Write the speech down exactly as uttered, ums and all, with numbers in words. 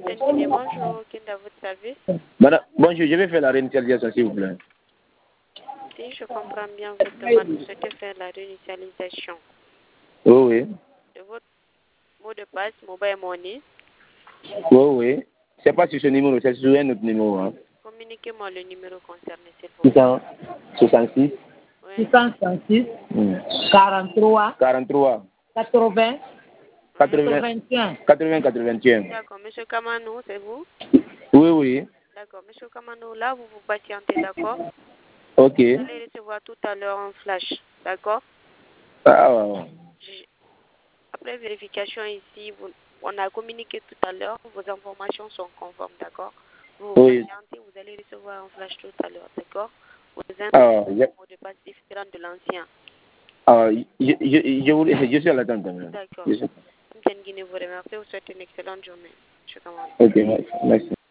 Antenne bonjour, qui est à votre service? Madame, bonjour, je vais faire la réinitialisation, s'il vous plaît. Si je comprends bien votre demande, vous souhaitez faire la réinitialisation. Oui, oui. De votre mot de passe, mobile money. Oui, oui. C'est pas sur ce numéro, c'est sur un autre numéro. Hein. Communiquez-moi le numéro concerné, s'il vous plaît. six cent soixante-six. Oui. six cent soixante-six. Hmm. quarante-trois. quarante-trois. quatre-vingts. quatre-vingts. quatre-vingt-un. quatre-vingts, quatre-vingt-un. D'accord, monsieur Kamanou, c'est vous? Oui, oui. D'accord, monsieur Kamanou, là, vous vous patientez, d'accord? Ok. Vous allez recevoir tout à l'heure un flash, d'accord? Ah, ouais. Je- Après vérification ici, vous- on a communiqué tout à l'heure, vos informations sont conformes, d'accord? Vous vous Oui. patientez, vous allez recevoir un flash tout à l'heure, d'accord? Vous Ah, inscrivez je, un mot de passe différent de l'ancien. ah, je, je, je, vous- je suis à l'attente. madame. D'accord. Je suis- Mme Guinée vous remercie, vous souhaite une excellente journée. Je commence. Ok, merci. merci.